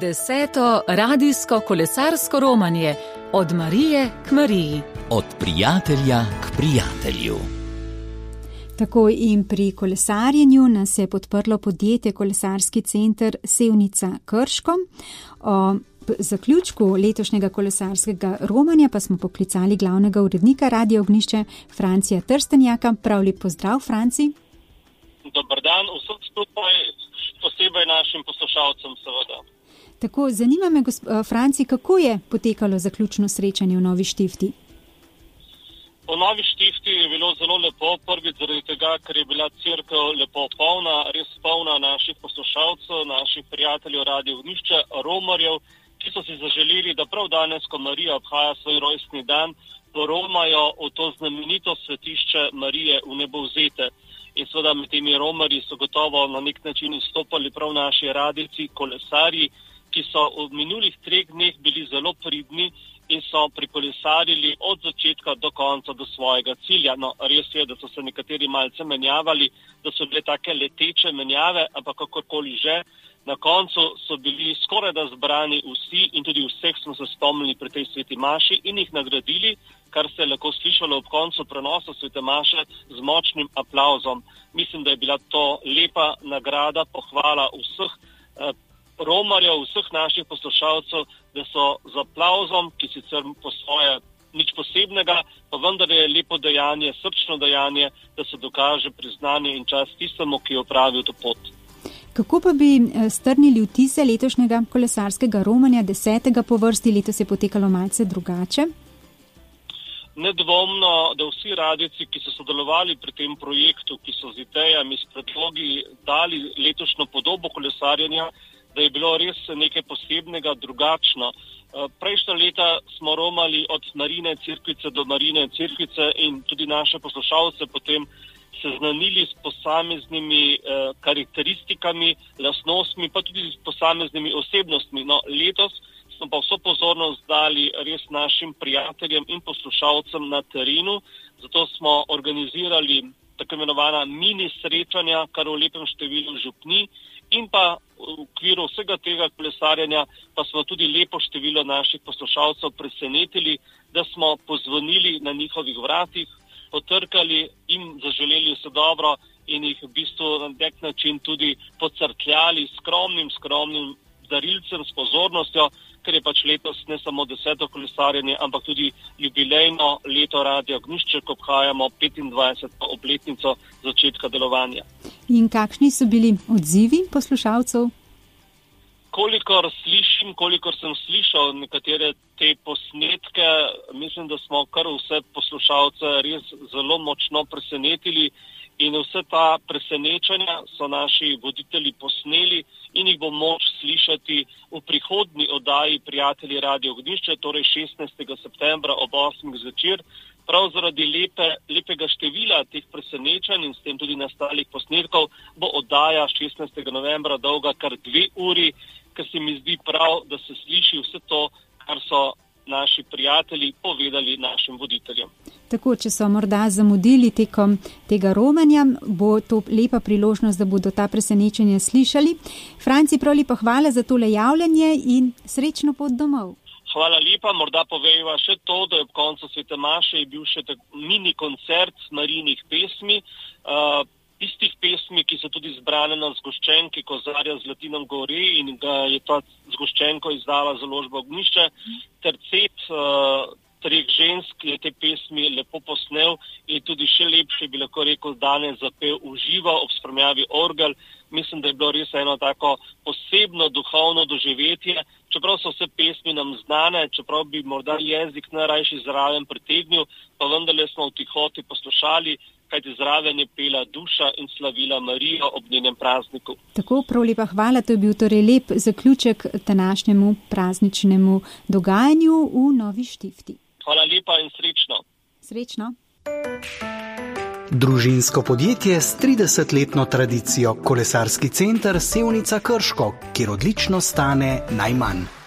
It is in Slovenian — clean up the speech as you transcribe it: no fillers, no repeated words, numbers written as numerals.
10. radijsko kolesarsko romanje Od Marije k Mariji. Od prijatelja k prijatelju. Tako in pri kolesarjenju nas je podprlo podjetje Kolesarski center Sevnica Krško. O zaključku letošnjega kolesarskega romanja pa smo poklicali glavnega urednika Radia Ognjišče Francija Trstenjaka. Prav lep pozdrav, Franci. Dobar dan, vsem skupaj, posebej našim poslušalcem seveda. Tako, zanima me, Franci, kako je potekalo zaključno srečanje v Novi Štifti? V Novi Štifti je bilo zelo lepo, prvič zaradi tega, ker je bila cerkev lepo polna, res polna naših poslušalcev, naših prijateljev Radia Ognjišče, romarjev, ki so si zaželeli, da prav danes, ko Marija obhaja svoj rojstni dan, poromajo v to znamenito svetišče Marije v Nebovzete. In seveda med temi romarji so gotovo na nek način izstopali prav naši radijci, kolesarji, ki so v minulih 3 dneh bili zelo pridni in so prikolesarili od začetka do konca do svojega cilja. No, res je, da so se nekateri malce menjavali, da so bile take leteče menjave, ampak kakorkoli že, na koncu so bili skoraj da zbrani vsi in tudi vseh smo se spomnili pri tej sveti maši in jih nagradili, kar se je lahko slišalo ob koncu prenosa svete maše z močnim aplavzom. Mislim, da je bila to lepa nagrada, pohvala vseh romarjev, vseh naših poslušalcev, da so z aplavzom, ki sicer po svoje nič posebnega, pa vendar je lepo dejanje, srčno dejanje, da se dokaže priznanje in čast tistemu, ki je opravil to pot. Kako pa bi strnili vtise letošnjega kolesarskega romanja, 10. po vrsti, letos je potekalo malce drugače? Nedvomno, da vsi radijci, ki so sodelovali pri tem projektu, ki so z idejami, s predlogi dali letošnjo podobo kolesarjenja, da je bilo res nekaj posebnega, drugačno. Prejšnja leta smo romali od Marine Cerkvice do Marine Cerkvice in tudi naše poslušalce potem seznanili s posameznimi karakteristikami, lastnostmi, pa tudi s posameznimi osebnostmi. No, letos smo pa vso pozornost dali res našim prijateljem in poslušalcem na terenu, zato smo organizirali tako imenovana mini srečanja, kar v lepem številu župni, in pa v okviru vsega tega kolesarjenja pa smo tudi lepo število naših poslušalcev presenetili, da smo pozvonili na njihovih vratih, potrkali, jim zaželeli vse dobro in jih v bistvu na nek način tudi pocrkljali skromnim darilcem, s pozornostjo, ker je pač letos ne samo 10. kolesarjenje, ampak tudi jubilejno leto Radia Ognjišče, ko obhajamo 25. obletnico začetka delovanja. In kakšni so bili odzivi poslušalcev? Kolikor sem slišal nekatere te posnetke, mislim, da smo kar vse poslušalce res zelo močno presenetili in vse ta presenečenja so naši voditelji posneli in jih bo moč slišati v prihodnji oddaji Prijatelji Radia Ognjišče, torej 16. septembra ob 8. zvečer. Prav zaradi lepega števila teh presenečenj in s tem tudi nastalih posnetkov bo oddaja 16. novembra dolga kar 2 uri, ker se mi zdi prav, da se sliši vse to, kar so naši prijatelji povedali našim voditeljem. Tako, če so morda zamudili tekom tega romanja, bo to lepa priložnost, da bodo ta presenečenja slišali. Franci, prav lepa hvala za tole javljanje in srečno pot domov. Hvala lepa, morda povejva še to, da je ob koncu svete maše je bil še mini koncert Marijinih pesmi, tistih pesmi, ki so tudi zbrane na zgoščenki Kozarja z Zlatinom Gore in ga je ta zgoščenko izdala založba Ognjišče. Tercet 3 žensk je te pesmi lepo posnel in tudi še lepše bi lahko rekel danes zapel v živo ob spremljavi orgel. Mislim, da je bilo res eno tako posebno duhovno doživetje, čeprav so vse pesmi nam znane, čeprav bi morda jezik najrajši zraven pritegnil, pa vendarle smo v tihoti poslušali, kajti zraven je pela duša in slavila Marijo ob njenem prazniku. Tako, prav lepa hvala, to je bil torej lep zaključek današnjemu prazničnemu dogajanju v Novi Štifti. Hvala lepa in srečno. Srečno. Družinsko podjetje s 30-letno tradicijo Kolesarski center Sevnica Krško, kjer odlično stane najmanj.